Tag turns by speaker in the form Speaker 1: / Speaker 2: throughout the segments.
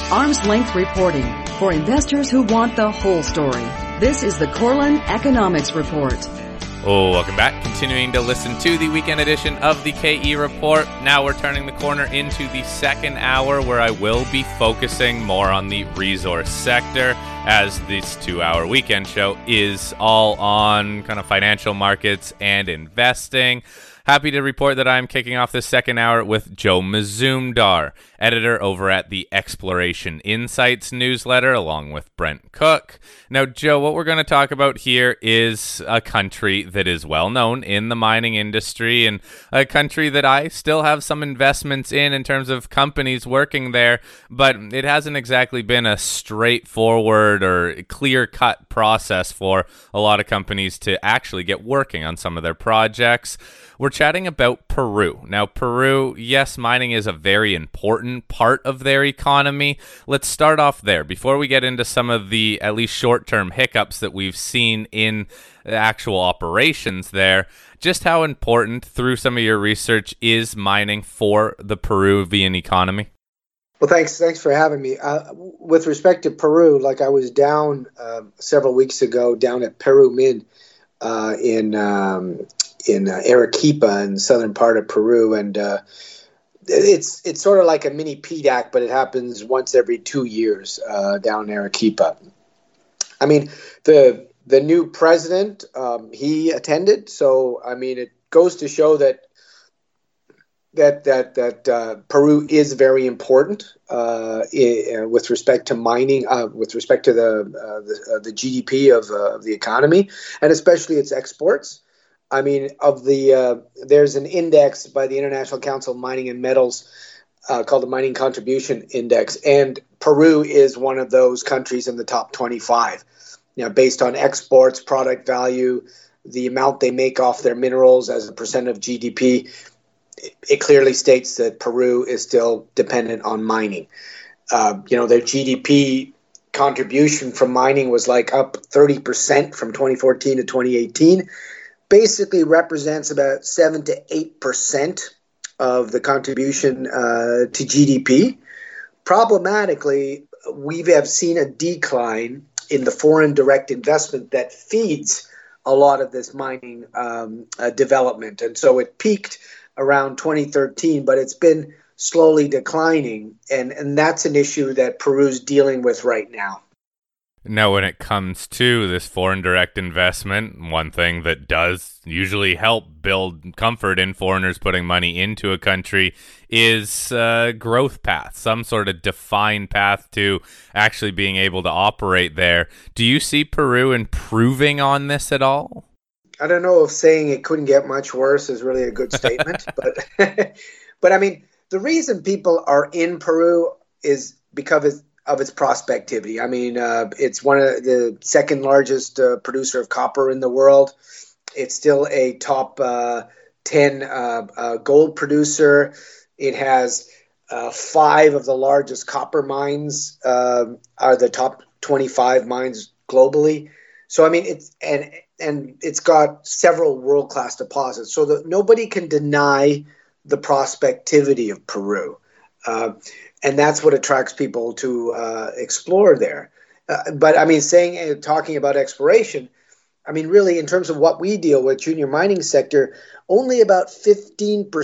Speaker 1: arm's length reporting for investors who want the whole story. This is the Korelin Economics Report.
Speaker 2: Oh, welcome back. Continuing to listen to the weekend edition of the KE Report. Now we're turning the corner into the second hour where I will be focusing more on the resource sector, as this 2-hour weekend show is all on kind of financial markets and investing. Happy to report that I'm kicking off this second hour with Joe Mazumdar, editor over at the Exploration Insights newsletter, along with Brent Cook. Now, Joe, what we're going to talk about here is a country that is well known in the mining industry, and a country that I still have some investments in terms of companies working there, but it hasn't exactly been a straightforward or clear-cut process for a lot of companies to actually get working on some of their projects. We're chatting about Peru. Now, Peru, yes, mining is a very important part of their economy. Let's start off there before we get into some of the at least short-term hiccups that we've seen in actual operations there. Just how important, through some of your research, is mining for the Peruvian economy?
Speaker 3: Well, thanks for having me. With respect to Peru, like I was down several weeks ago down at Peru Min in Arequipa in the southern part of Peru, and it's sort of like a mini PDAC, but it happens once every 2 years down in Arequipa. I mean, the new president, he attended, so I mean, it goes to show that Peru is very important with respect to mining, with respect to the GDP of the economy, and especially its exports. I mean, there's an index by the International Council of Mining and Metals called the Mining Contribution Index, and Peru is one of those countries in the top 25. You know, based on exports, product value, the amount they make off their minerals as a percent of GDP, it clearly states that Peru is still dependent on mining. Their GDP contribution from mining was like up 30% from 2014 to 2018. Basically represents about 7 to 8% of the contribution to GDP. Problematically, we have seen a decline in the foreign direct investment that feeds a lot of this mining development. And so it peaked around 2013, but it's been slowly declining. And that's an issue that Peru's dealing with right now.
Speaker 2: Now, when it comes to this foreign direct investment, one thing that does usually help build comfort in foreigners putting money into a country is growth path, some sort of defined path to actually being able to operate there. Do you see Peru improving on this at all?
Speaker 3: I don't know if saying it couldn't get much worse is really a good statement, but I mean, the reason people are in Peru is because of its prospectivity. I mean, it's one of the second largest producer of copper in the world. It's still a top 10 gold producer. It has 5 of the largest copper mines, are the top 25 mines globally. So, I mean, it's got several world-class deposits. So that nobody can deny the prospectivity of Peru. And that's what attracts people to explore there. But I mean, talking about exploration, I mean, really, in terms of what we deal with, junior mining sector, only about 15% to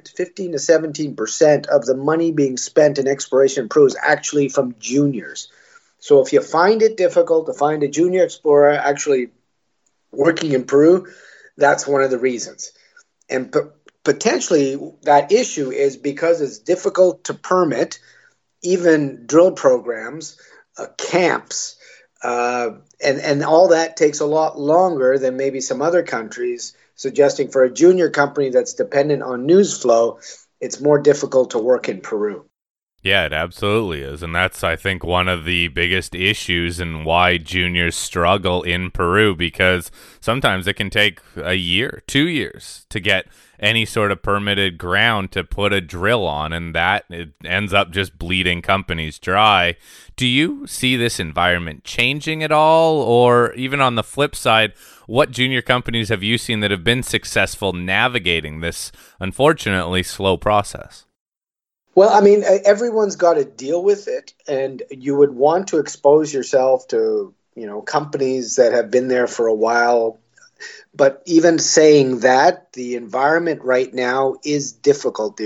Speaker 3: 17% of the money being spent in exploration in Peru is actually from juniors. So if you find it difficult to find a junior explorer actually working in Peru, that's one of the reasons. And potentially that issue is because it's difficult to permit even drill programs, camps, and all that takes a lot longer than maybe some other countries, suggesting for a junior company that's dependent on news flow, it's more difficult to work in Peru.
Speaker 2: Yeah, it absolutely is. And that's, I think, one of the biggest issues and why juniors struggle in Peru, because sometimes it can take a year, 2 years to get any sort of permitted ground to put a drill on, and that it ends up just bleeding companies dry. Do you see this environment changing at all? Or even on the flip side, what junior companies have you seen that have been successful navigating this unfortunately slow process?
Speaker 3: Well, I mean, everyone's got to deal with it, and you would want to expose yourself to, companies that have been there for a while. But even saying that, the environment right now is difficult.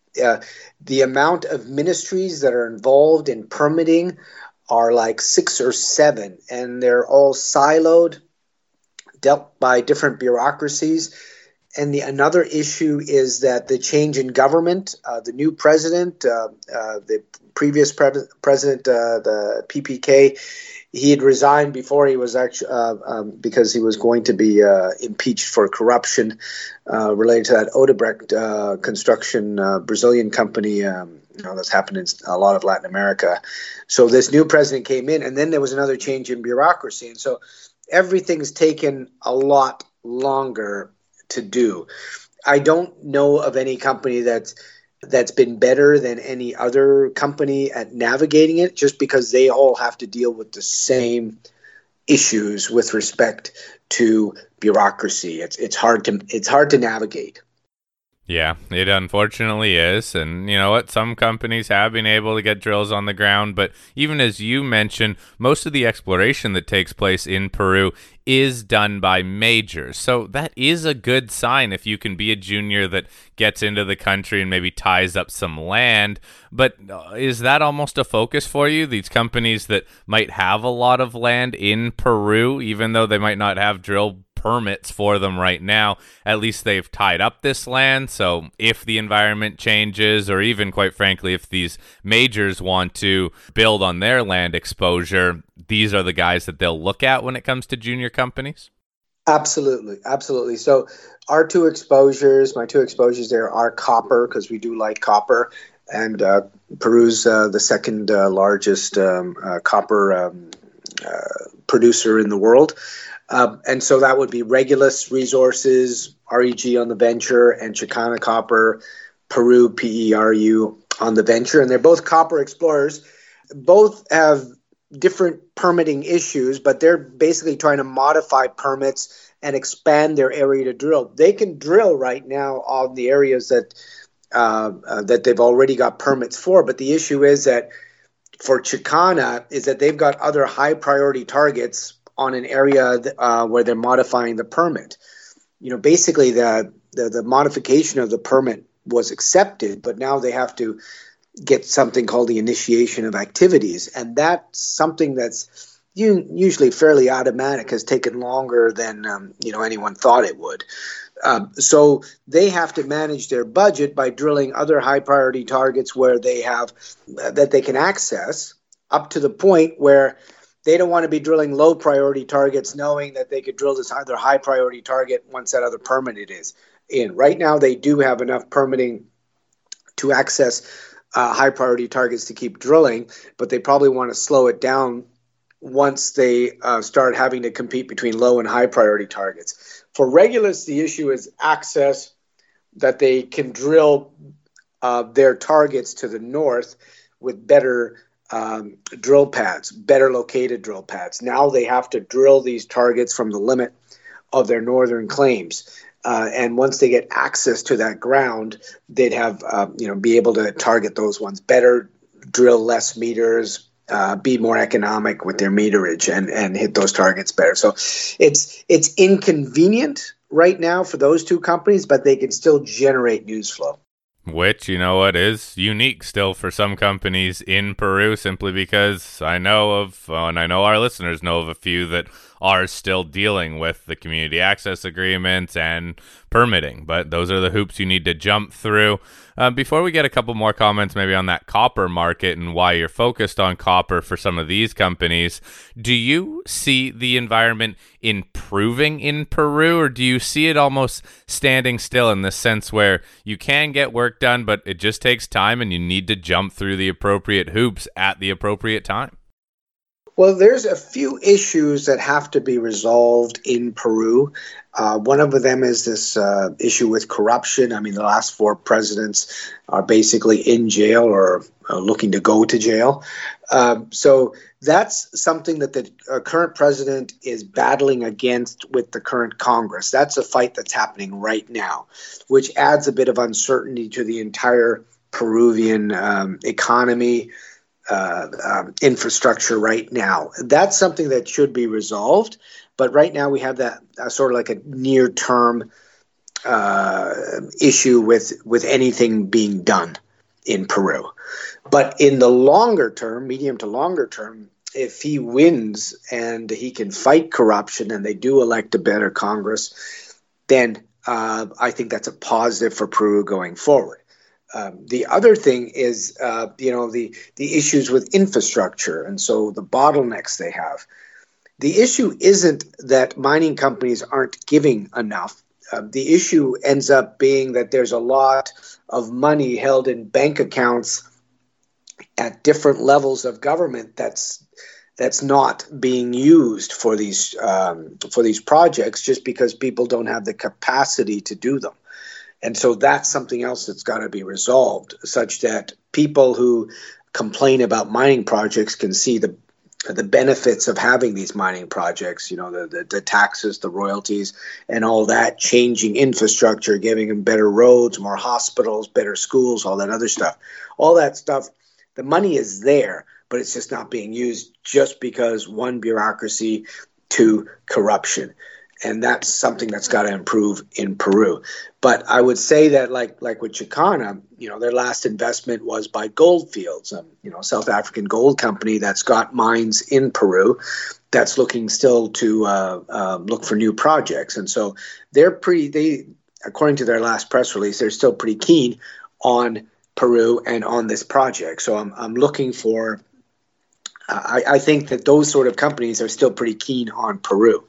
Speaker 3: The amount of ministries that are involved in permitting are like 6 or 7, and they're all siloed, dealt by different bureaucracies. And another issue is that the change in government, the new president, the previous president, the PPK, he had resigned before he was actually because he was going to be impeached for corruption related to that Odebrecht construction Brazilian company. That's happened in a lot of Latin America. So this new president came in, and then there was another change in bureaucracy, and so everything's taken a lot longer to do. I don't know of any company that's been better than any other company at navigating it, just because they all have to deal with the same issues with respect to bureaucracy. It's hard to navigate.
Speaker 2: Yeah, it unfortunately is. And you know what? Some companies have been able to get drills on the ground, but even as you mentioned, most of the exploration that takes place in Peru is done by majors. So that is a good sign if you can be a junior that gets into the country and maybe ties up some land. But is that almost a focus for you? These companies that might have a lot of land in Peru, even though they might not have drill permits for them right now, at least they've tied up this land. So if the environment changes, or even quite frankly, if these majors want to build on their land exposure, these are the guys that they'll look at when it comes to junior companies?
Speaker 3: Absolutely. So my two exposures there are copper, because we do like copper, and Peru's the second largest copper producer in the world. And so that would be Regulus Resources, REG on the venture, and Chicana Copper, Peru, PERU on the venture. And they're both copper explorers. Both have different permitting issues, but they're basically trying to modify permits and expand their area to drill. They can drill right now on the areas that they've already got permits for. But the issue is that for Chicana is that they've got other high priority targets on an area where they're modifying the permit. Basically the modification of the permit was accepted, but now they have to get something called the initiation of activities. And that's something that's usually fairly automatic, has taken longer than anyone thought it would. So they have to manage their budget by drilling other high priority targets where they have that they can access, up to the point where they don't want to be drilling low priority targets knowing that they could drill this other high priority target once that other permit is in. Right now, they do have enough permitting to access high priority targets to keep drilling, but they probably want to slow it down once they start having to compete between low and high priority targets. For Regulus, the issue is access, that they can drill their targets to the north with better drill pads, better located drill pads. Now they have to drill these targets from the limit of their northern claims. And once they get access to that ground, they'd have, be able to target those ones better, drill less meters, be more economic with their meterage, and hit those targets better. So it's inconvenient right now for those two companies, but they can still generate news flow.
Speaker 2: Which, is unique still for some companies in Peru, simply because I know of, and I know our listeners know of a few that are still dealing with the community access agreements and permitting. But those are the hoops you need to jump through. Before we get a couple more comments maybe on that copper market and why you're focused on copper for some of these companies, do you see the environment improving in Peru, or do you see it almost standing still in the sense where you can get work done, but it just takes time and you need to jump through the appropriate hoops at the appropriate time?
Speaker 3: Well, there's a few issues that have to be resolved in Peru. One of them is this issue with corruption. I mean, the last 4 presidents are basically in jail or looking to go to jail. So that's something that the current president is battling against with the current Congress. That's a fight that's happening right now, which adds a bit of uncertainty to the entire Peruvian economy, infrastructure right now. That's something that should be resolved. But right now we have that sort of like a near-term issue with anything being done in Peru. But in the longer term, medium to longer term, if he wins and he can fight corruption and they do elect a better Congress, then I think that's a positive for Peru going forward. The other thing is, the issues with infrastructure, and so the bottlenecks they have. The issue isn't that mining companies aren't giving enough. The issue ends up being that there's a lot of money held in bank accounts at different levels of government that's not being used for these projects, just because people don't have the capacity to do them. And so that's something else that's got to be resolved, such that people who complain about mining projects can see the benefits of having these mining projects, the taxes, the royalties, and all that, changing infrastructure, giving them better roads, more hospitals, better schools, all that other stuff. All that stuff, the money is there, but it's just not being used just because one, bureaucracy, two, corruption. And that's something that's got to improve in Peru. But I would say that like with Chakana, their last investment was by Gold Fields, South African gold company that's got mines in Peru that's looking still to look for new projects. And so according to their last press release, they're still pretty keen on Peru and on this project. So I'm looking for, I think that those sort of companies are still pretty keen on Peru.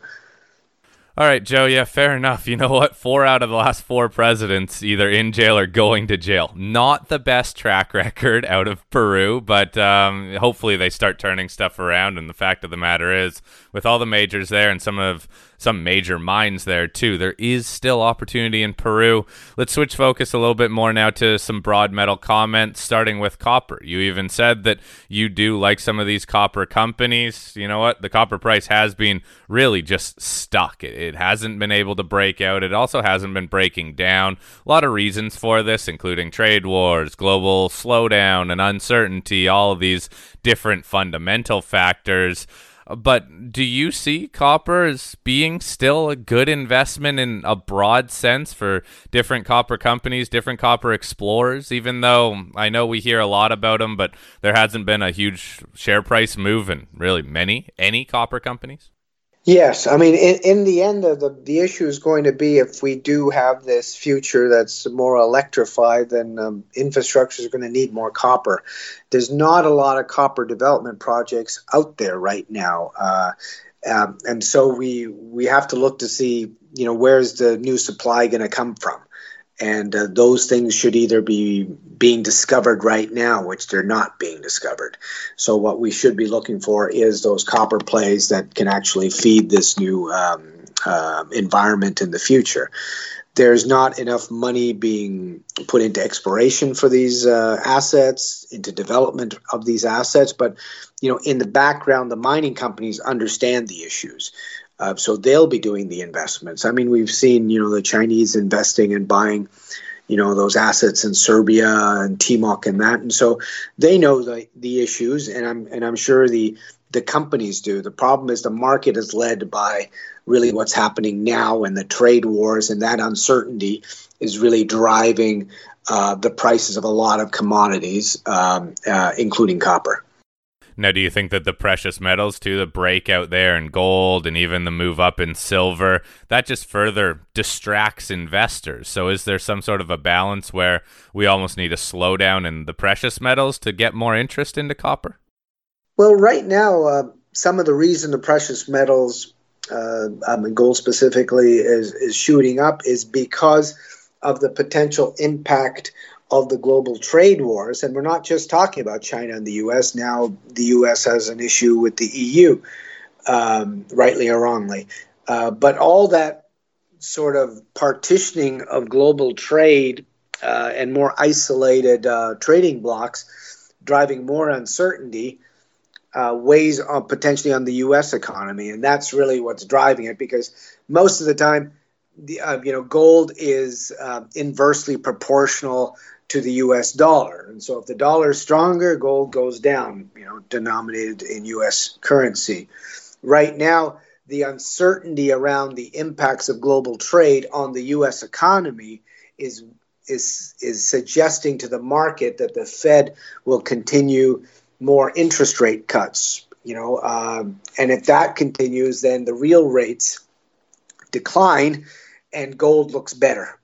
Speaker 2: All right, Joe. Yeah, fair enough. You know what? 4 out of the last 4 presidents either in jail or going to jail. Not the best track record out of Peru, but hopefully they start turning stuff around. And the fact of the matter is, with all the majors there and some major mines there too, there is still opportunity in Peru. Let's switch focus a little bit more now to some broad metal comments, starting with copper. You even said that you do like some of these copper companies. You know what? The copper price has been really just stuck. It hasn't been able to break out. It also hasn't been breaking down. A lot of reasons for this, including trade wars, global slowdown, and uncertainty, all of these different fundamental factors. But do you see copper as being still a good investment in a broad sense for different copper companies, different copper explorers, even though I know we hear a lot about them, but there hasn't been a huge share price move in really any copper companies?
Speaker 3: Yes. I mean, in the end, the issue is going to be if we do have this future that's more electrified, then infrastructure is going to need more copper. There's not a lot of copper development projects out there right now. And so we have to look to see, where's the new supply going to come from? And those things should either be being discovered right now, which they're not being discovered. So what we should be looking for is those copper plays that can actually feed this new environment in the future. There's not enough money being put into exploration for these assets, into development of these assets. But, in the background, the mining companies understand the issues. So they'll be doing the investments. I mean, we've seen, the Chinese investing and buying, those assets in Serbia and Timok and that. And so they know the issues, and I'm sure the companies do. The problem is the market is led by really what's happening now, and the trade wars, and that uncertainty is really driving the prices of a lot of commodities, including copper.
Speaker 2: Now, do you think that the precious metals, too, the breakout there in gold and even the move up in silver, that just further distracts investors? So is there some sort of a balance where we almost need a slowdown in the precious metals to get more interest into copper?
Speaker 3: Well, right now, some of the reason the precious metals, gold specifically, is shooting up is because of the potential impact of the global trade wars. And we're not just talking about China and the U.S. Now the U.S. has an issue with the EU, rightly or wrongly. But all that sort of partitioning of global trade and more isolated trading blocks driving more uncertainty weighs potentially on the U.S. economy. And that's really what's driving it, because most of the time, gold is inversely proportional to the US dollar. And so if the dollar is stronger, gold goes down, denominated in US currency. Right now, the uncertainty around the impacts of global trade on the US economy is suggesting to the market that the Fed will continue more interest rate cuts, and if that continues, then the real rates decline and gold looks better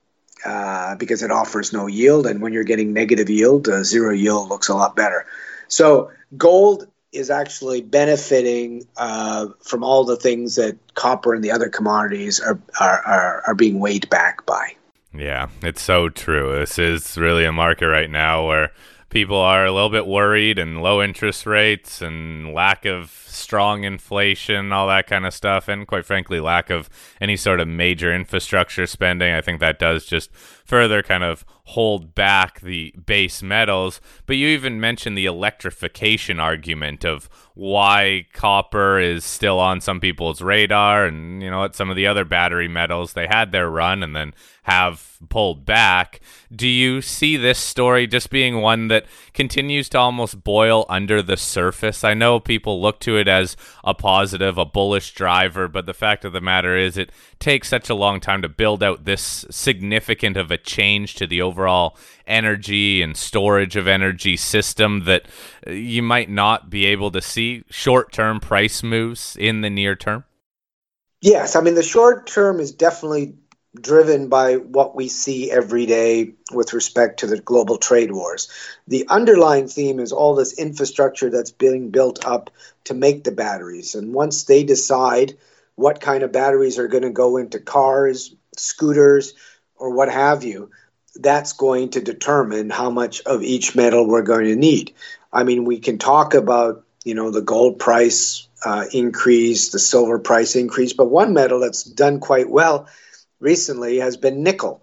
Speaker 3: because it offers no yield. And when you're getting negative yield, zero yield looks a lot better. So gold is actually benefiting from all the things that copper and the other commodities are being weighed back by.
Speaker 2: Yeah, it's so true. This is really a market right now where people are a little bit worried, and low interest rates and lack of strong inflation, all that kind of stuff, and quite frankly, lack of any sort of major infrastructure spending. I think that does just further kind of hold back the base metals. But you even mentioned the electrification argument of why copper is still on some people's radar, and what some of the other battery metals, they had their run and then have pulled back. Do you see this story just being one that continues to almost boil under the surface? I know people look to it as a positive, a bullish driver, but the fact of the matter is it takes such a long time to build out this significant of a change to the overall energy and storage of energy system that you might not be able to see short-term price moves in the near term?
Speaker 3: Yes, I mean, the short term is definitely driven by what we see every day with respect to the global trade wars. The underlying theme is all this infrastructure that's being built up to make the batteries. And once they decide what kind of batteries are going to go into cars, scooters, or what have you, that's going to determine how much of each metal we're going to need. I mean, we can talk about, the gold price increase, the silver price increase, but one metal that's done quite well recently has been nickel,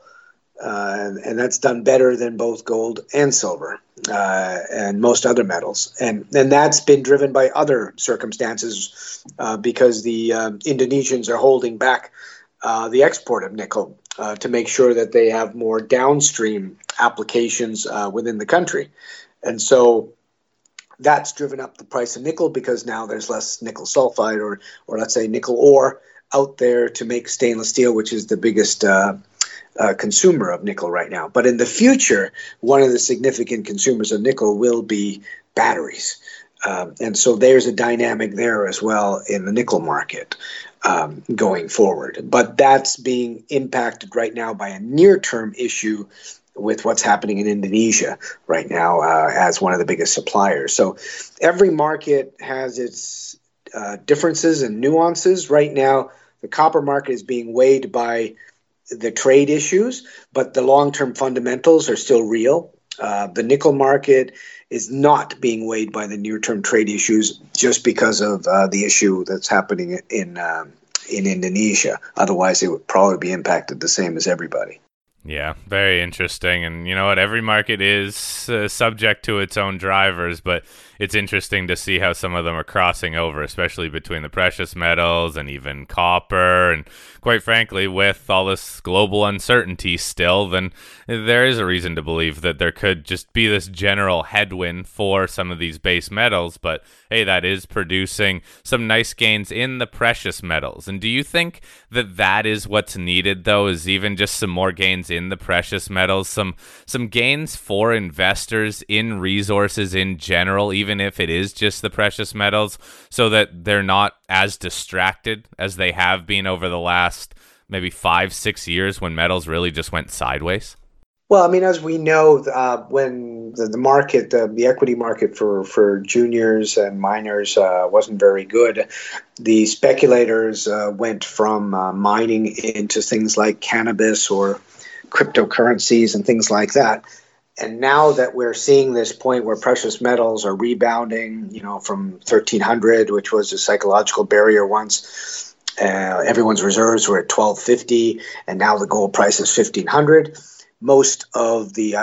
Speaker 3: and that's done better than both gold and silver and most other metals. And that's been driven by other circumstances because the Indonesians are holding back the export of nickel to make sure that they have more downstream applications within the country. And so that's driven up the price of nickel because now there's less nickel sulfide or let's say nickel ore out there to make stainless steel, which is the biggest consumer of nickel right now. But in the future, one of the significant consumers of nickel will be batteries. And so there's a dynamic there as well in the nickel market going forward. But that's being impacted right now by a near-term issue with what's happening in Indonesia right now as one of the biggest suppliers. So every market has its differences and nuances. Right now, the copper market is being weighed by the trade issues, but the long-term fundamentals are still real. The nickel market is not being weighed by the near-term trade issues just because of the issue that's happening in Indonesia. Otherwise, it would probably be impacted the same as everybody.
Speaker 2: Yeah, very interesting. And you know what? Every market is subject to its own drivers, but it's interesting to see how some of them are crossing over, especially between the precious metals and even copper. And quite frankly, with all this global uncertainty still, then there is a reason to believe that there could just be this general headwind for some of these base metals. But hey, that is producing some nice gains in the precious metals. And do you think that that is what's needed, though, is even just some more gains in the precious metals, some gains for investors in resources in general, even if it is just the precious metals, so that they're not as distracted as they have been over the last maybe 5-6 years when metals really just went sideways?
Speaker 3: Well, I mean, as we know, when the market, the equity market for juniors and miners wasn't very good, the speculators went from mining into things like cannabis or cryptocurrencies and things like that. And now that we're seeing this point where precious metals are rebounding, from 1,300, which was a psychological barrier once, everyone's reserves were at 1,250, and now the gold price is 1,500. Most of the,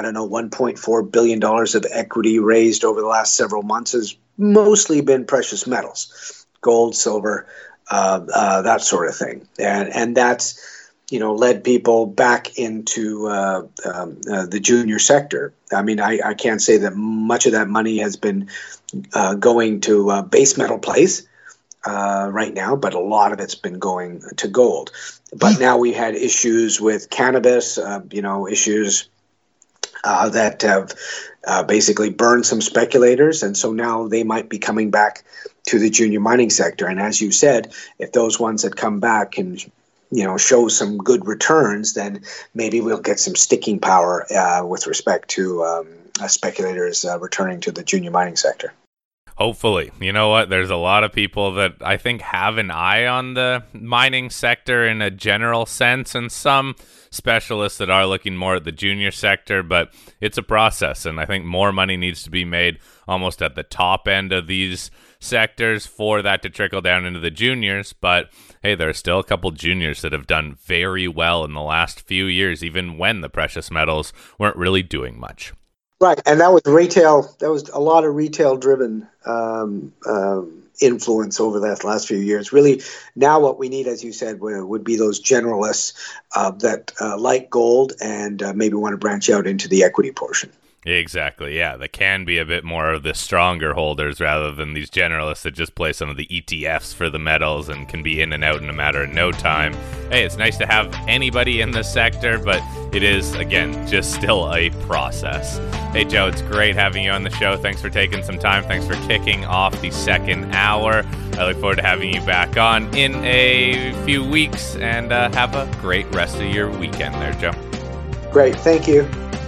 Speaker 3: $1.4 billion of equity raised over the last several months has mostly been precious metals, gold, silver, that sort of thing. And that's led people back into the junior sector. I mean, I can't say that much of that money has been going to base metal plays right now, but a lot of it's been going to gold. But now we had issues with cannabis, issues that have basically burned some speculators, and so now they might be coming back to the junior mining sector. And as you said, if those ones that come back can show some good returns, then maybe we'll get some sticking power with respect to speculators returning to the junior mining sector.
Speaker 2: Hopefully. You know what? There's a lot of people that I think have an eye on the mining sector in a general sense, and some specialists that are looking more at the junior sector, but it's a process, and I think more money needs to be made almost at the top end of these sectors for that to trickle down into the juniors. But hey, there are still a couple juniors that have done very well in the last few years, even when the precious metals weren't really doing much.
Speaker 3: Right, and that was retail. That was a lot of retail-driven influence over that last few years. Really, now what we need, as you said, would be those generalists that like gold and maybe want to branch out into the equity portion.
Speaker 2: Exactly, yeah. That can be a bit more of the stronger holders rather than these generalists that just play some of the ETFs for the metals and can be in and out in a matter of no time. Hey, it's nice to have anybody in the sector, but it is, again, just still a process. Hey, Joe, it's great having you on the show. Thanks for taking some time. Thanks for kicking off the second hour. I look forward to having you back on in a few weeks, and have a great rest of your weekend there, Joe.
Speaker 3: Great, thank you.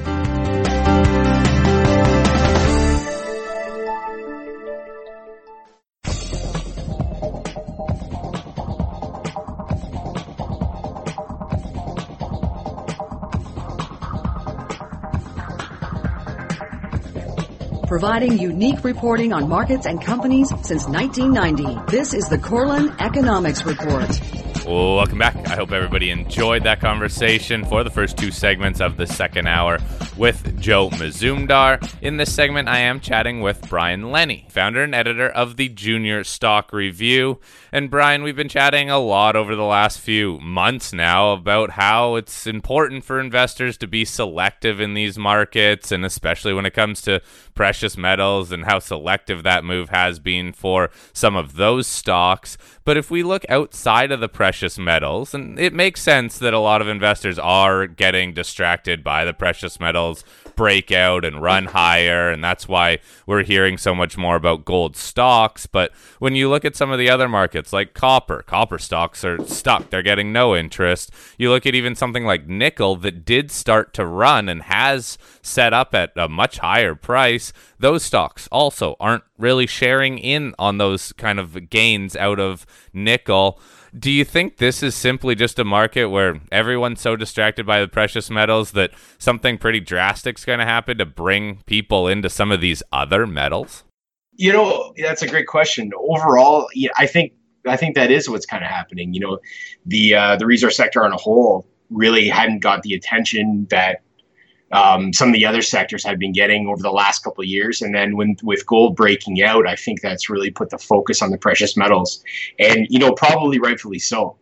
Speaker 1: Providing unique reporting on markets and companies since 1990. This is the Korlin Economics Report.
Speaker 2: Welcome back. I hope everybody enjoyed that conversation for the first two segments of the second hour with Joe Mazumdar. In this segment, I am chatting with Brian Lenny, founder and editor of the Junior Stock Review. And Brian, we've been chatting a lot over the last few months now about how it's important for investors to be selective in these markets, and especially when it comes to precious metals, and how selective that move has been for some of those stocks. But if we look outside of the precious metals, and it makes sense that a lot of investors are getting distracted by the precious metals break out and run higher, and that's why we're hearing so much more about gold stocks. But when you look at some of the other markets like copper stocks are stuck. They're getting no interest. You look at even something like nickel that did start to run and has set up at a much higher price. Those stocks also aren't really sharing in on those kind of gains out of nickel. Do you think this is simply just a market where everyone's so distracted by the precious metals that something pretty drastic is going to happen to bring people into some of these other metals?
Speaker 4: That's a great question. Overall, I think that is what's kind of happening. The resource sector on a whole really hadn't got the attention that some of the other sectors had been getting over the last couple of years. And then with gold breaking out, I think that's really put the focus on the precious metals, and, probably rightfully so.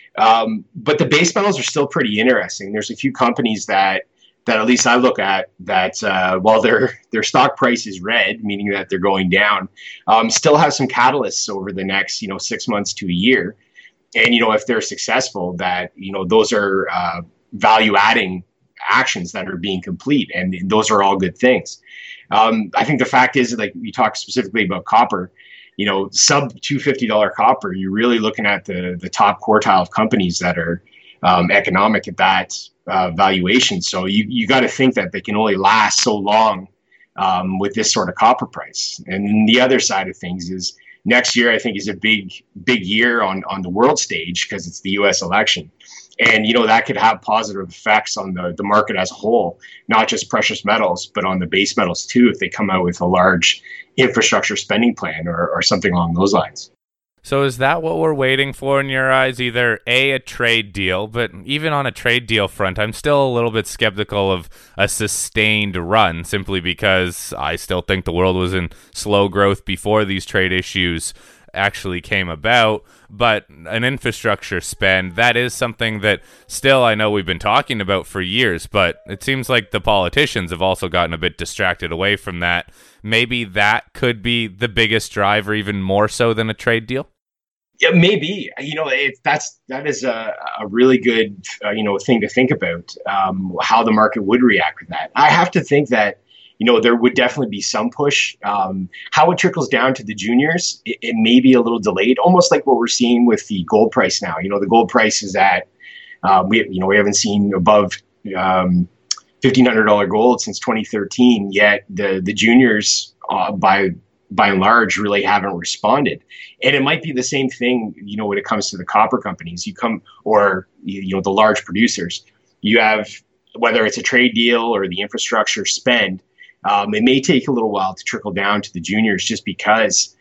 Speaker 4: But the base metals are still pretty interesting. There's a few companies that at least I look at that while their stock price is red, meaning that they're going down, still have some catalysts over the next, 6 months to a year. And, if they're successful, that, those are value adding actions that are being complete, and those are all good things. I think the fact is, like you talked specifically about copper, sub $250 copper, you're really looking at the top quartile of companies that are economic at that valuation. So you got to think that they can only last so long with this sort of copper price. And then the other side of things is next year, I think, is a big year on the world stage because it's the U.S. election. And, that could have positive effects on the market as a whole, not just precious metals, but on the base metals too, if they come out with a large infrastructure spending plan or something along those lines.
Speaker 2: So is that what we're waiting for in your eyes? Either a trade deal, but even on a trade deal front, I'm still a little bit skeptical of a sustained run, simply because I still think the world was in slow growth before these trade issues actually came about. But an infrastructure spend, that is something that still I know we've been talking about for years, but it seems like the politicians have also gotten a bit distracted away from that. Maybe that could be the biggest driver, even more so than a trade deal?
Speaker 4: Yeah, maybe. That is a really good thing to think about, how the market would react with that. I have to think that there would definitely be some push. How it trickles down to the juniors, it may be a little delayed, almost like what we're seeing with the gold price now. The gold price is at we haven't seen above $1,500 gold since 2013. Yet the juniors by and large really haven't responded. And it might be the same thing, when it comes to the copper companies. The large producers. You have, whether it's a trade deal or the infrastructure spend, it may take a little while to trickle down to the juniors, just because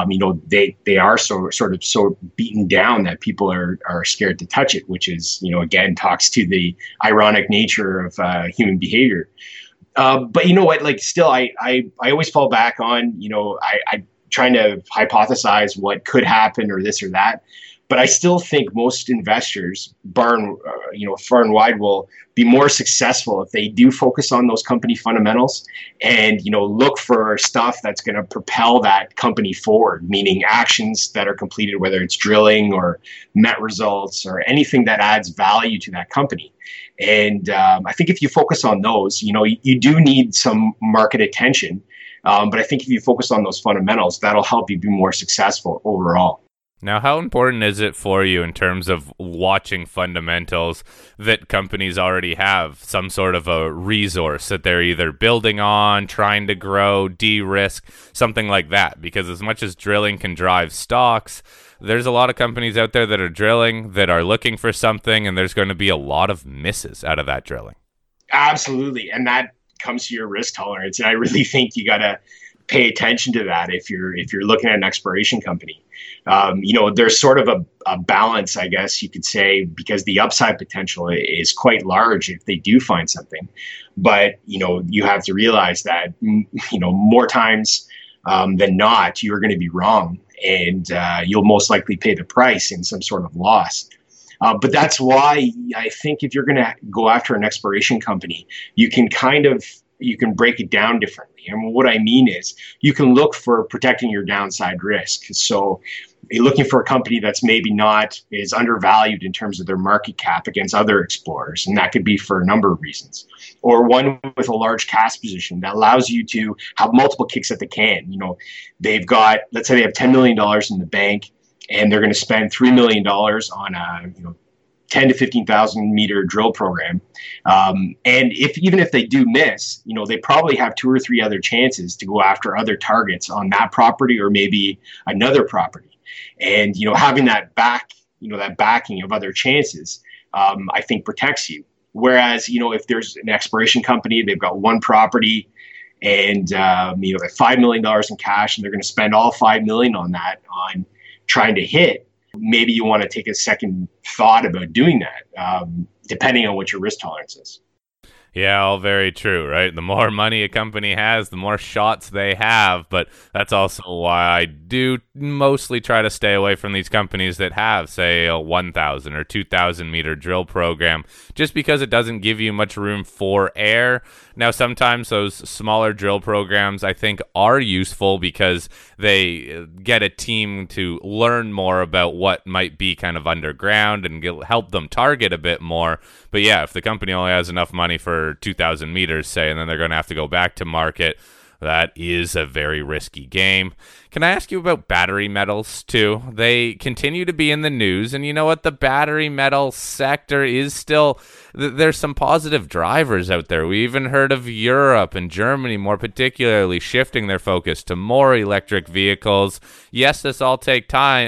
Speaker 4: they are so beaten down that people are scared to touch it, which is, again, talks to the ironic nature of human behavior. But you know what? Like, still, I always fall back on, I trying to hypothesize what could happen or this or that. But I still think most investors, far and wide, will be more successful if they do focus on those company fundamentals and, look for stuff that's going to propel that company forward, meaning actions that are completed, whether it's drilling or met results or anything that adds value to that company. And I think if you focus on those, you do need some market attention. But I think if you focus on those fundamentals, that'll help you be more successful overall.
Speaker 2: Now, how important is it for you in terms of watching fundamentals that companies already have some sort of a resource that they're either building on, trying to grow, de-risk, something like that? Because as much as drilling can drive stocks, there's a lot of companies out there that are drilling, that are looking for something, and there's going to be a lot of misses out of that drilling.
Speaker 4: Absolutely. And that comes to your risk tolerance. And I really think you got to pay attention to that if you're looking at an exploration company. There's sort of a balance, I guess you could say, because the upside potential is quite large if they do find something. But, you have to realize that, more times than not, you're going to be wrong, and you'll most likely pay the price in some sort of loss. But that's why I think if you're going to go after an exploration company, you can break it down differently. And what I mean is you can look for protecting your downside risk. So you're looking for a company that's maybe not is undervalued in terms of their market cap against other explorers. And that could be for a number of reasons. Or one with a large cash position that allows you to have multiple kicks at the can. They've got, let's say they have $10 million in the bank, and they're going to spend $3 million on a 10 to 15,000 meter drill program. And even if they do miss, they probably have 2 or 3 other chances to go after other targets on that property or maybe another property. And, having that backing of other chances, I think protects you. Whereas, if there's an exploration company, they've got one property and, they have $5 million in cash, and they're going to spend all $5 million on trying to hit, maybe you want to take a second thought about doing that, depending on what your risk tolerance is.
Speaker 2: Yeah, all very true, right? The more money a company has, the more shots they have. But that's also why I do mostly try to stay away from these companies that have, say, a 1,000 or 2,000 meter drill program, just because it doesn't give you much room for error. Now, sometimes those smaller drill programs, I think, are useful because they get a team to learn more about what might be kind of underground and help them target a bit more. But yeah, if the company only has enough money for 2,000 meters, say, and then they're going to have to go back to market, that is a very risky game. Can I ask you about battery metals, too? They continue to be in the news, and you know what? The battery metal sector is still... There's some positive drivers out there. We even heard of Europe and Germany, more particularly, shifting their focus to more electric vehicles. Yes, this all takes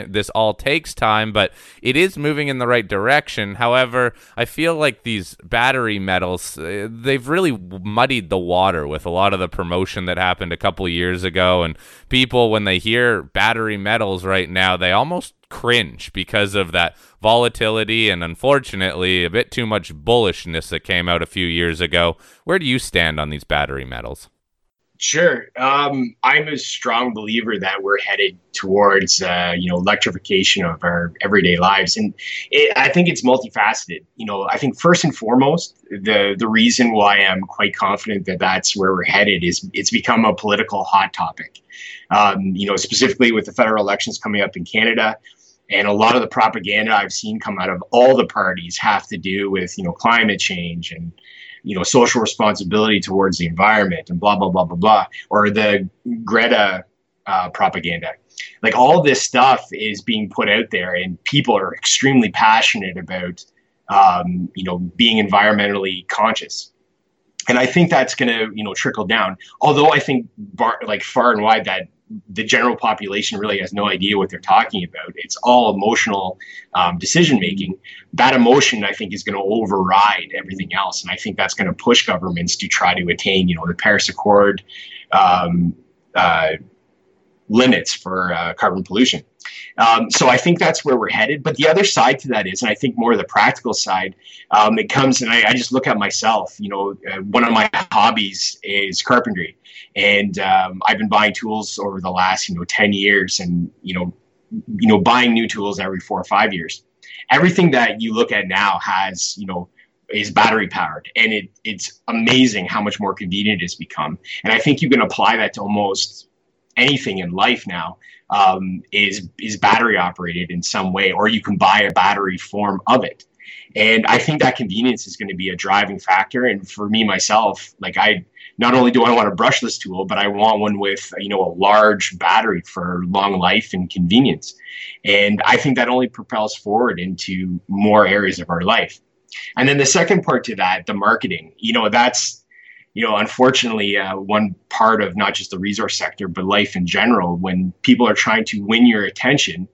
Speaker 2: time, but it is moving in the right direction. However, I feel like these battery metals, they've really muddied the water with a lot of the promotion that happened a couple years ago, and people, when they hear battery metals right now, they almost cringe because of that volatility and, unfortunately, a bit too much bullishness that came out a few years ago. Where do you stand on these battery metals?
Speaker 4: Sure. I'm a strong believer that we're headed towards, electrification of our everyday lives, and I think it's multifaceted. I think first and foremost, the reason why I'm quite confident that that's where we're headed is it's become a political hot topic. Specifically with the federal elections coming up in Canada, and a lot of the propaganda I've seen come out of all the parties have to do with climate change and social responsibility towards the environment and blah, blah, blah, blah, blah, or the Greta propaganda. Like all this stuff is being put out there and people are extremely passionate about, being environmentally conscious. And I think that's going to, trickle down. Although I think far and wide that the general population really has no idea what they're talking about. It's all emotional decision making. That emotion, I think, is going to override everything else, and I think that's going to push governments to try to attain, the Paris Accord limits for carbon pollution. So I think that's where we're headed. But the other side to that is, and I think more of the practical side, it comes, and I just look at myself. One of my hobbies is carpentry. And I've been buying tools over the last, 10 years and, buying new tools every 4 or 5 years. Everything that you look at now has, is battery powered. And it's amazing how much more convenient it's become. And I think you can apply that to almost anything in life now, is battery operated in some way, or you can buy a battery form of it. And I think that convenience is going to be a driving factor. And for me, myself, not only do I want a brushless tool, but I want one with, a large battery for long life and convenience. And I think that only propels forward into more areas of our life. And then the second part to that, the marketing, that's, unfortunately, one part of not just the resource sector, but life in general. When people are trying to win your attention,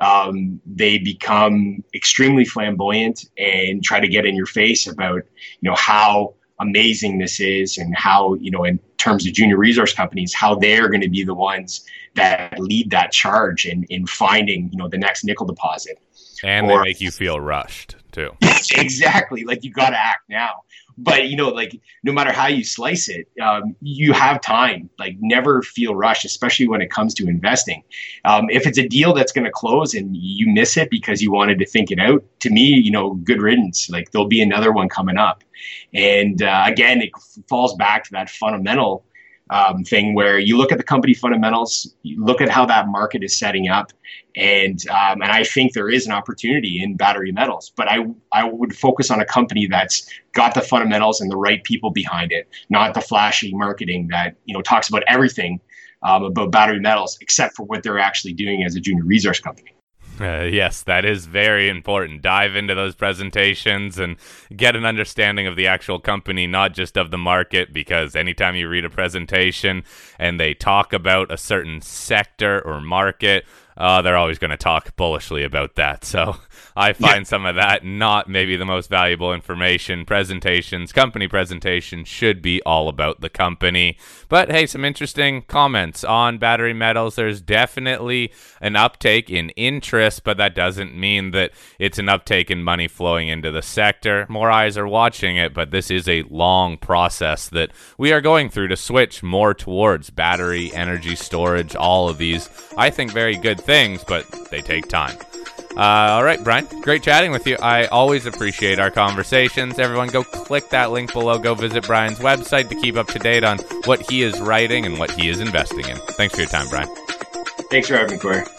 Speaker 4: they become extremely flamboyant and try to get in your face about, how amazing this is, and how, in terms of junior resource companies, how they're going to be the ones that lead that charge in finding, the next nickel deposit.
Speaker 2: And they make you feel rushed too.
Speaker 4: Exactly. Like you got to act now. But, no matter how you slice it, you have time. Never feel rushed, especially when it comes to investing. If it's a deal that's going to close and you miss it because you wanted to think it out, to me, good riddance. There'll be another one coming up. And again, it falls back to that fundamental thing where you look at the company fundamentals, you look at how that market is setting up, and I think there is an opportunity in battery metals. But I would focus on a company that's got the fundamentals and the right people behind it, not the flashy marketing that talks about everything about battery metals except for what they're actually doing as a junior resource company.
Speaker 2: Yes, that is very important. Dive into those presentations and get an understanding of the actual company, not just of the market, because anytime you read a presentation and they talk about a certain sector or market, they're always going to talk bullishly about that. So I find some of that not maybe the most valuable information. Company presentations should be all about the company. But hey, some interesting comments on battery metals. There's definitely an uptake in interest, but that doesn't mean that it's an uptake in money flowing into the sector. More eyes are watching it, but this is a long process that we are going through to switch more towards battery, energy storage, all of these, I think, very good things, but they take time. All right, Brian, great chatting with you. I always appreciate our conversations. Everyone go click that link below. Go visit Brian's website to keep up to date on what he is writing and what he is investing in. Thanks for your time, Brian.
Speaker 4: Thanks for having me, Corey.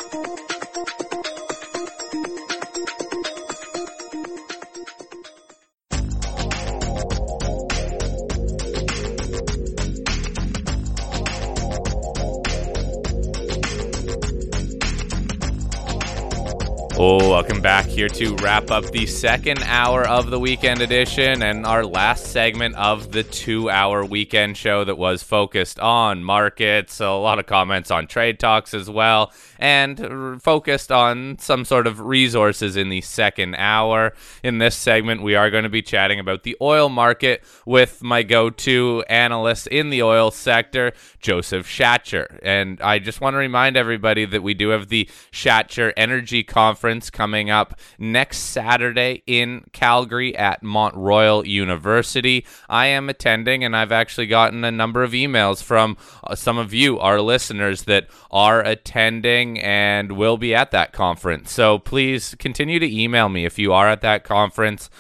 Speaker 2: Welcome back here to wrap up the second hour of the weekend edition and our last segment of the 2-hour weekend show that was focused on markets. A lot of comments on trade talks as well, and focused on some sort of resources in the second hour. In this segment, we are going to be chatting about the oil market with my go-to analyst in the oil sector, Joseph Schacher. And I just want to remind everybody that we do have the Schacher Energy Conference conference coming up next Saturday in Calgary at Mont Royal University. I am attending, and I've actually gotten a number of emails from some of you, our listeners, that are attending and will be at that conference. So please continue to email me if you are at that conference,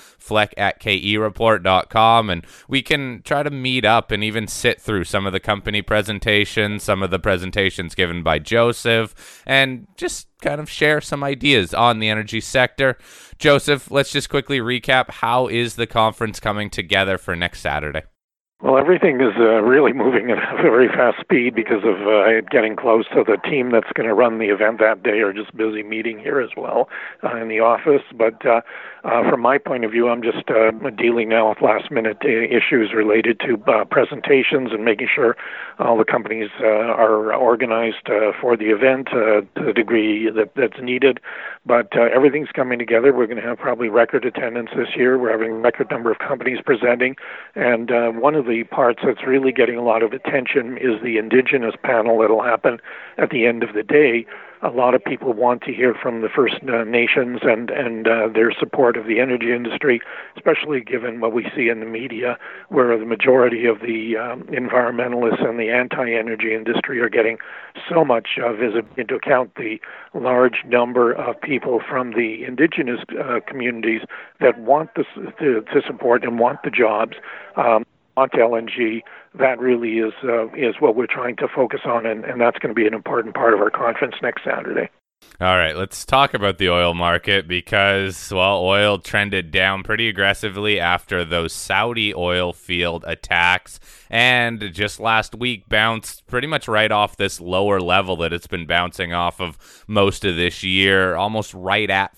Speaker 2: fleck@kereport.com, and we can try to meet up and even sit through some of the company presentations, some of the presentations given by Joseph, and just kind of share some ideas on the energy sector. Joseph, let's just quickly recap. How is the conference coming together for next Saturday?
Speaker 5: Well, everything is really moving at a very fast speed because of it getting close. So the team that's going to run the event that day are just busy meeting here as well in the office. But from my point of view, I'm just dealing now with last-minute issues related to presentations and making sure all the companies are organized for the event to the degree that's needed. But everything's coming together. We're going to have probably record attendance this year. We're having a record number of companies presenting. And one of the parts that's really getting a lot of attention is the Indigenous panel that'll happen at the end of the day. A lot of people want to hear from the First Nations and their support of the energy industry, especially given what we see in the media, where the majority of the environmentalists and the anti-energy industry are getting so much visibility into account the large number of people from the Indigenous communities that want this to support and want the jobs. Want LNG, that really is what we're trying to focus on, and that's going to be an important part of our conference next Saturday.
Speaker 2: All right, let's talk about the oil market because, well, oil trended down pretty aggressively after those Saudi oil field attacks, and just last week bounced pretty much right off this lower level that it's been bouncing off of most of this year, almost right at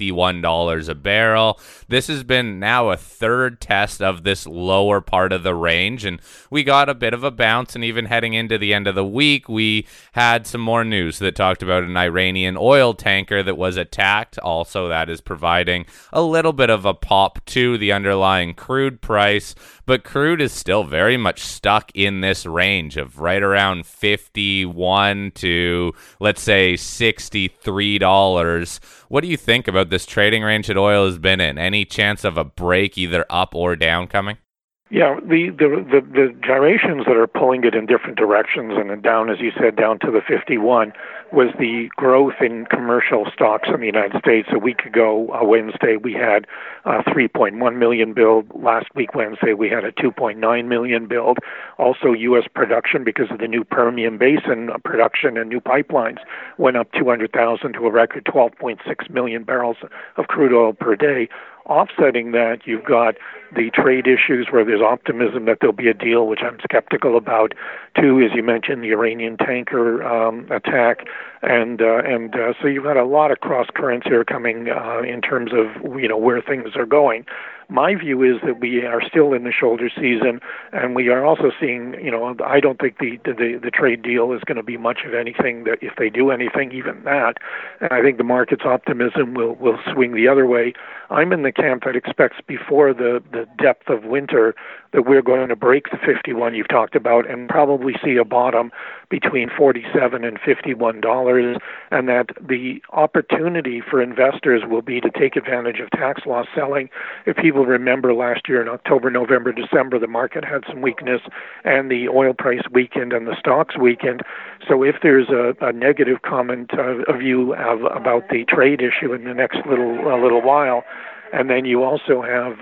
Speaker 2: $51 a barrel. This has been now a third test of this lower part of the range, and we got a bit of a bounce, and even heading into the end of the week, we had some more news that talked about an Iranian oil tanker that was attacked. Also, that is providing a little bit of a pop to the underlying crude price, but crude is still very much stuck in this range of right around $51 to, let's say, $63. What do you think about this trading range that oil has been in? Any chance of a break either up or down coming?
Speaker 5: Yeah, the gyrations that are pulling it in different directions and down, as you said, down to the 51, was the growth in commercial stocks in the United States. A week ago, Wednesday, we had 3.1 million build. Last week, Wednesday, we had a 2.9 million build. Also, U.S. production, because of the new Permian Basin production and new pipelines, went up 200,000 to a record 12.6 million barrels of crude oil per day. Offsetting that, you've got the trade issues where there's optimism that there'll be a deal, which I'm skeptical about. Two, as you mentioned, the Iranian tanker attack, and so you've got a lot of cross currents here coming in terms of where things are going. My view is that we are still in the shoulder season, and we are also seeing, I don't think the trade deal is going to be much of anything, that if they do anything, even that. And I think the market's optimism will swing the other way. I'm in the camp that expects before the depth of winter that we're going to break the 51 you've talked about and probably see a bottom between $47 and $51, and that the opportunity for investors will be to take advantage of tax loss selling. If people remember last year in October, November, December, the market had some weakness and the oil price weakened and the stocks weakened. So if there's a negative comment of you about the trade issue in the next little while, and then you also have,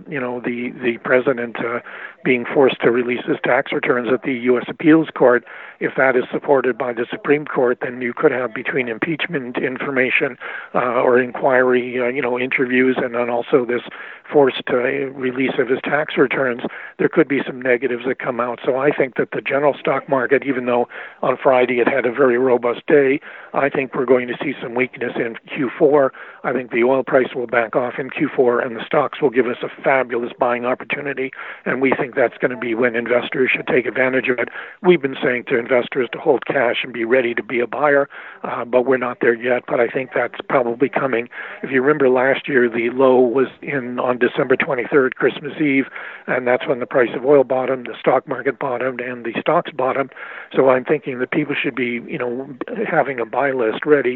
Speaker 5: the president being forced to release his tax returns at the U.S. Appeals Court. If that is supported by the Supreme Court, then you could have between impeachment information or inquiry, interviews, and then also this forced release of his tax returns, there could be some negatives that come out. So I think that the general stock market, even though on Friday it had a very robust day, I think we're going to see some weakness in Q4. I think the oil price will back off in Q4, and the stocks will give us a fabulous buying opportunity, and we think that's going to be when investors should take advantage of it. We've been saying to investors to hold cash and be ready to be a buyer, but we're not there yet, but I think that's probably coming. If you remember last year, the low was on December 23rd, Christmas Eve, and that's when the price of oil bottomed, the stock market bottomed, and the stocks bottomed. So I'm thinking that people should be, having a buy list ready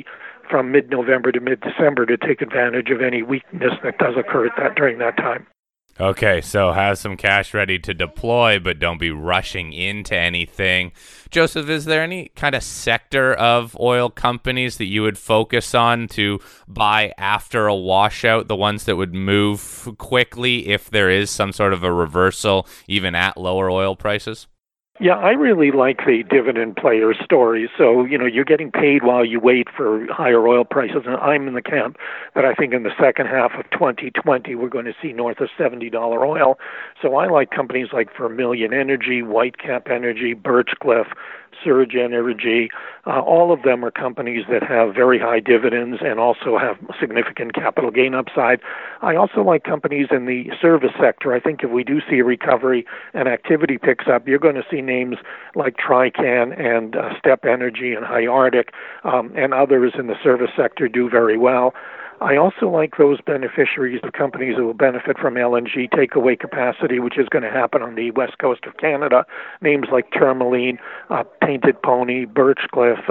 Speaker 5: from mid-November to mid-December to take advantage of any weakness that does occur during that time.
Speaker 2: Okay, so have some cash ready to deploy, but don't be rushing into anything. Joseph, is there any kind of sector of oil companies that you would focus on to buy after a washout, the ones that would move quickly if there is some sort of a reversal, even at lower oil prices?
Speaker 5: Yeah, I really like the dividend player story. So, you're getting paid while you wait for higher oil prices. And I'm in the camp that I think in the second half of 2020, we're going to see north of $70 oil. So I like companies like Vermilion Energy, Whitecap Energy, Birchcliff, Surge Energy. All of them are companies that have very high dividends and also have significant capital gain upside. I also like companies in the service sector. I think if we do see a recovery and activity picks up, you're going to see names like Trican and Step Energy and High Arctic and others in the service sector do very well. I also like those beneficiaries of companies that will benefit from LNG takeaway capacity, which is going to happen on the west coast of Canada. Names like Tourmaline, Painted Pony, Birchcliff,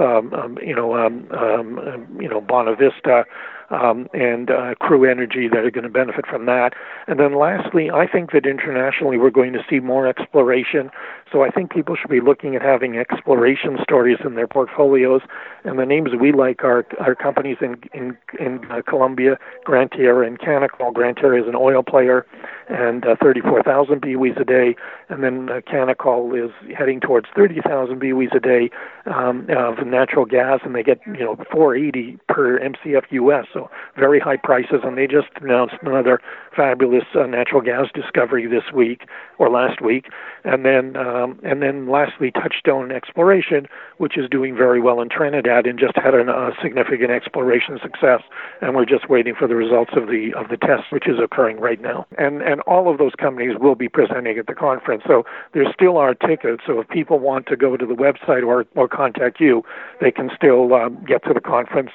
Speaker 5: Bonavista, and Crew Energy that are going to benefit from that. And then lastly, I think that internationally we're going to see more exploration. So I think people should be looking at having exploration stories in their portfolios. And the names we like are companies in Colombia, Gran Tierra and Canacol. Gran Tierra is an oil player and 34,000 BOEs a day. And then Canacol is heading towards 30,000 BOEs a day of natural gas, and they get 480 per MCF US. So very high prices, and they just announced another fabulous natural gas discovery this week or last week. And then lastly, Touchstone Exploration, which is doing very well in Trinidad and just had a significant exploration success, and we're just waiting for the results of the test, which is occurring right now. And all of those companies will be presenting at the conference. So there still are tickets. So if people want to go to the website or contact you, they can still get to the conference.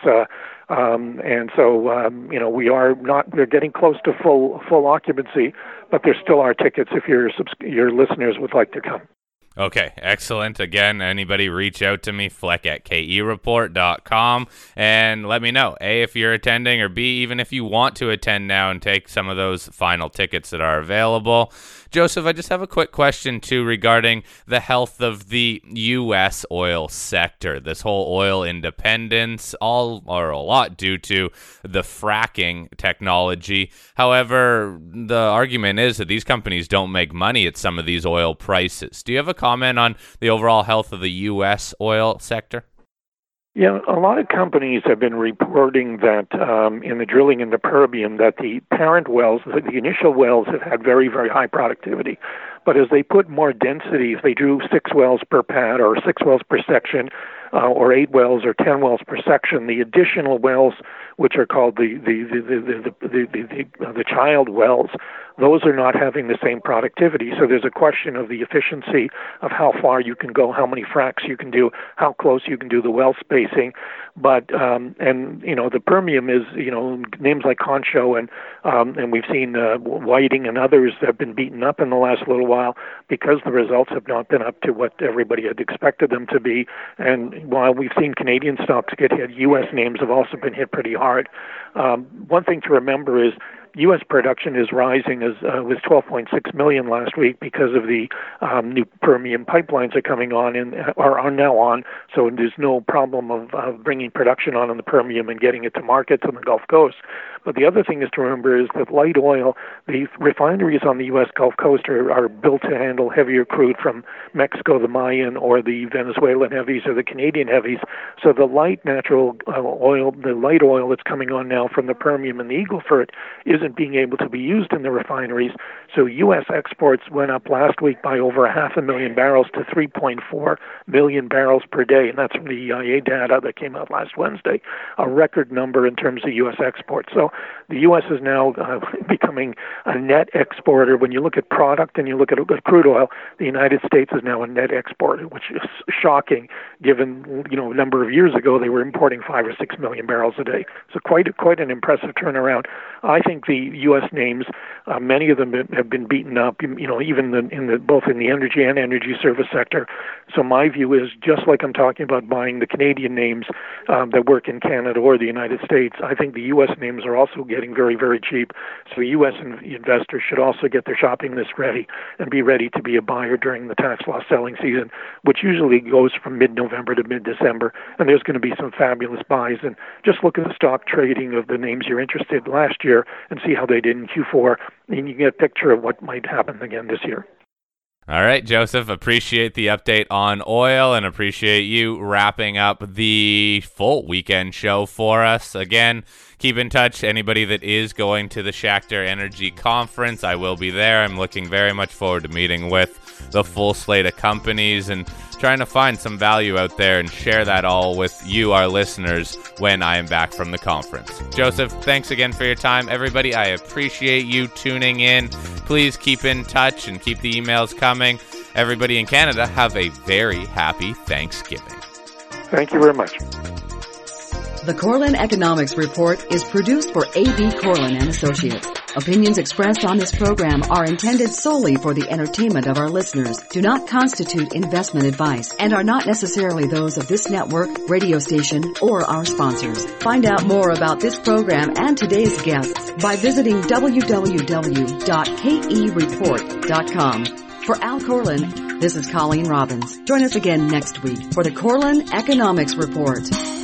Speaker 5: We're getting close to full occupancy, but there still are tickets if your listeners would like to come.
Speaker 2: Okay, excellent. Again, anybody reach out to me, fleck@kereport.com, and let me know, A, if you're attending, or B, even if you want to attend now and take some of those final tickets that are available. Joseph, I just have a quick question, too, regarding the health of the U.S. oil sector. This whole oil independence, all or a lot due to the fracking technology. However, the argument is that these companies don't make money at some of these oil prices. Do you have a comment on the overall health of the U.S. oil sector?
Speaker 5: Yeah, a lot of companies have been reporting that in the drilling in the Permian that the parent wells, the initial wells have had very, very high productivity. But as they put more density, if they drew 6 wells per pad or 6 wells per section, or 8 wells or 10 wells per section, the additional wells, which are called the child wells, those are not having the same productivity. So there's a question of the efficiency of how far you can go, how many fracs you can do, how close you can do the well spacing. But the Permian is names like Concho and we've seen Whiting and others have been beaten up in the last little while because the results have not been up to what everybody had expected them to be. And while we've seen Canadian stocks get hit, U.S. names have also been hit pretty hard. One thing to remember is U.S. production is rising was 12.6 million last week because of the new Permian pipelines are coming on and are now on. So there's no problem of bringing production on in the Permian and getting it to markets on the Gulf Coast. But the other thing is to remember is that light oil, the refineries on the U.S. Gulf Coast are built to handle heavier crude from Mexico, the Mayan, or the Venezuelan heavies or the Canadian heavies. So the light natural oil, the light oil that's coming on now from the Permian and the Eagle Ford isn't being able to be used in the refineries. So U.S. exports went up last week by over 500,000 barrels to 3.4 million barrels per day. And that's from the EIA data that came out last Wednesday, a record number in terms of U.S. exports. So the U.S. is now becoming a net exporter. When you look at product and you look at crude oil, the United States is now a net exporter, which is shocking given, a number of years ago they were importing 5 or 6 million barrels a day. So quite an impressive turnaround. I think the the U.S. names, many of them have been beaten up, even both in the energy and energy service sector. So my view is, just like I'm talking about buying the Canadian names that work in Canada or the United States, I think the U.S. names are also getting very, very cheap. So U.S. investors should also get their shopping list ready and be ready to be a buyer during the tax loss selling season, which usually goes from mid-November to mid-December. And there's going to be some fabulous buys. And just look at the stock trading of the names you're interested in last year and see how they did in Q4. And you get a picture of what might happen again this year.
Speaker 2: All right, Joseph, appreciate the update on oil and appreciate you wrapping up the full weekend show for us. Again, keep in touch. Anybody that is going to the Schachter Energy Conference, I will be there. I'm looking very much forward to meeting with the full slate of companies and trying to find some value out there and share that all with you, our listeners, when I am back from the conference. Joseph, thanks again for your time. Everybody, I appreciate you tuning in. Please keep in touch and keep the emails coming. Everybody in Canada, have a very happy Thanksgiving.
Speaker 5: Thank you very much.
Speaker 1: The Corlin Economics Report is produced for A.B. Corlin and Associates. Opinions expressed on this program are intended solely for the entertainment of our listeners, do not constitute investment advice, and are not necessarily those of this network, radio station, or our sponsors. Find out more about this program and today's guests by visiting www.kereport.com. For Al Corlin, this is Colleen Robbins. Join us again next week for the Corlin Economics Report.